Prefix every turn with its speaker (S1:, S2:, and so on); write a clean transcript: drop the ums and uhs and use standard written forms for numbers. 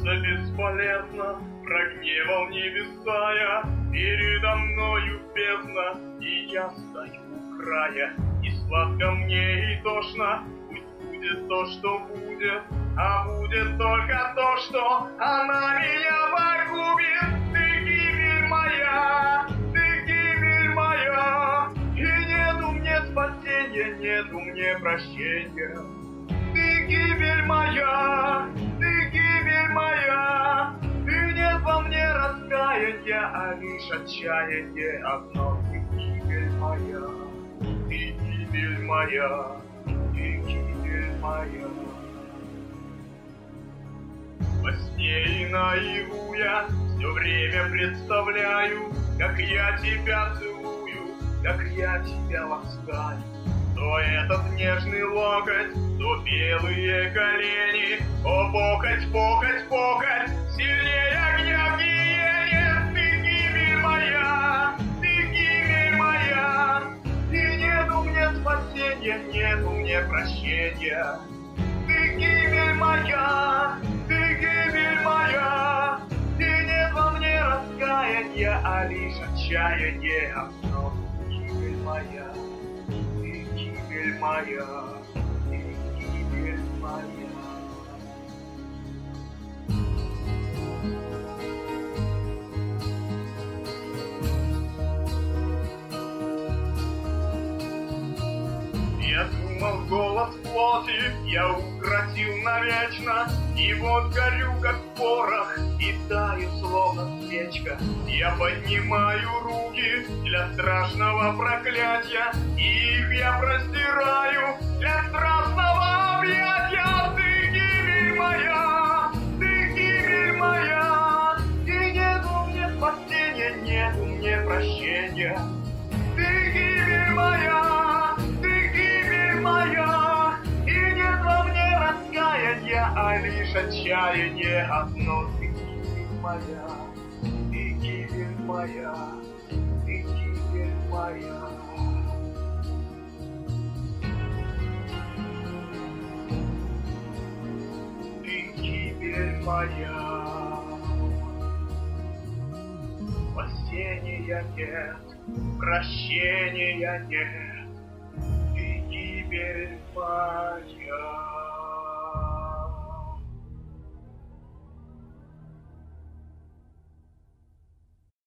S1: Да бесполезно, прогневал небеса я, передо мною бездна, и я стою у края. И сладко мне, и тошно, пусть будет то, что будет, а будет только то, что она меня погубит. Ты гибель моя, и нету мне спасения, нету мне прощения. Ты гибель моя, и нет во мне раскаяния, а лишь отчаяние одно. Ты гибель моя, ты гибель моя, ты гибель моя. Во сне и наяву я все время представляю, как я тебя целую, как я тебя ласкаю. То этот нежный локоть, то белые колени. О, похоть, похоть, похоть, сильнее огня в гиене. Ты гибель моя, и нету мне спасения, нету мне прощения. Ты гибель моя, и нет во мне раскаяния, а лишь отчаяние одно. Гибель моя, гибель моя, гибель моя. Я думал, голос плоти я укротил навечно, и вот горю, как порох, и таю, словно свечка. Я поднимаю руки для страшного проклятия, и их я простираю для страстного объятия. Ты гибель моя, и нету мне спасения, нету мне прощения. Ты гибель моя, и нет во мне раскаяния, а лишь отчаяние одно. Ты гибель моя, ты гибель моя, ты гибель моя. Ты гибель моя. Спасения нет, прощения нет. Ты гибель моя.